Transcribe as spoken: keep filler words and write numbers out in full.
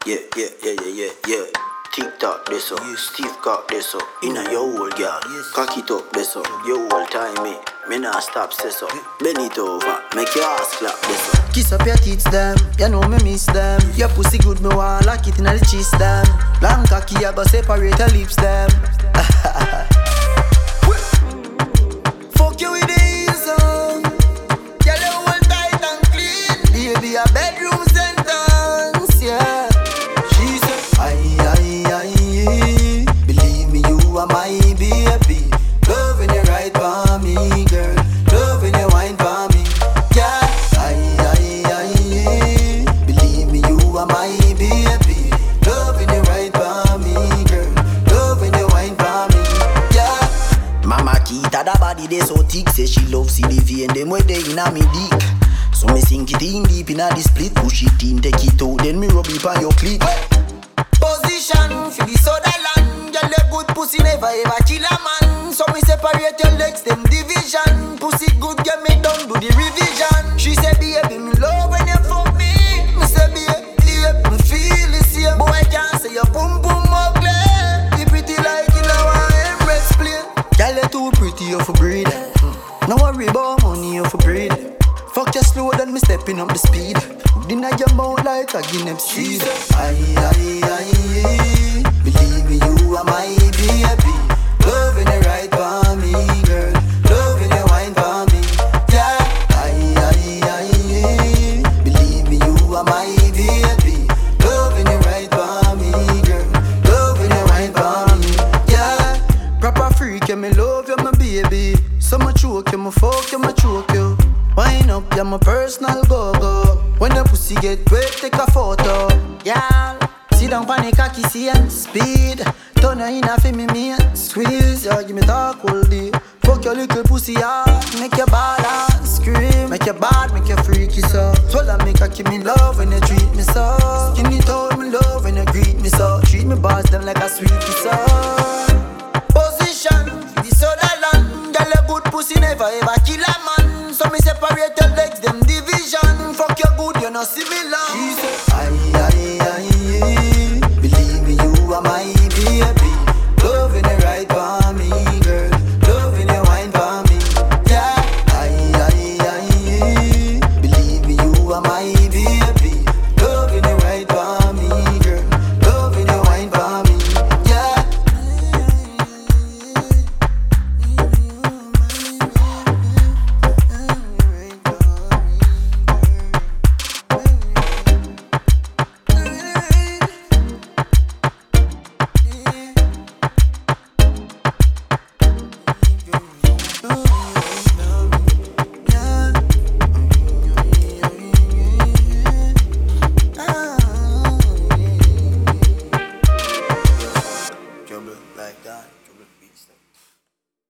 Yeah, yeah, yeah, yeah, yeah, yeah. Tick-tock this up, Steve cock this up. Inna your whole girl, cock it up this up. Your whole time me, me nah stop this up. Bend it over, make your ass clap this up. Kiss up your teeth them, you know me miss them. Your pussy good, me want lock it inna the chest them. Long cocky, I go separate your lips them. Fuck you with the ease on. Girl, you hold tight and clean. Baby, a bedroom sentence, yeah. She said, aye, aye, aye. Believe me, you are my baby. Loving you right for me, girl. Loving you wine for me, yeah. Aye, aye, aye. Believe me, you are my baby. Loving you right for me, girl. Loving you wine for me, yeah. Mama Kita da body they so thick, say she love C D V and them way they inna me dick. So me sink it in deep inna the split, push it in, take it out, then me rub it on your clit. Position for the soda land, girl your good pussy never ever kill a man. So me separate your legs, them division. Pussy good, get me done, do the revision. She say baby me love when you fuck me. Me say baby, me feel the same. Boy can't say your boom boom ugly. You pretty like you know I am Emirates plane. Girl you too pretty, you for breed. No worry about money, you for breed. Fuck you slow, then me stepping up the speed. Dinner your mouth like a Guinness seed. Aye, aye, aye. Believe me, you are my baby. Loving you right for me, girl. Loving you wine for me, yeah. Aye, aye, aye. Believe me, you are my baby. Loving you right for me, girl. Loving you wine for me, yeah. Proper freak, yeah, me love you, my baby. So much choke you, me fuck you, me choke you. Wine up, you're my personal go-go. When the pussy get wet, take a photo. Yeah, sit down pon the cocky, see and speed. Turn her in a fi me me squeeze. Yeah, give me talk all day. Fuck your little pussy hard, make your bad ass scream. Make your bad, make your freaky so. Swallow me cocky, me love when you treat me so. Skin it out, me love when you greet me so. Treat me boss them like a sweetie so. Position, the soda land. Girl, a good pussy never ever kill a man. So me separate your legs, them division. Fuck your good, you no similar. She said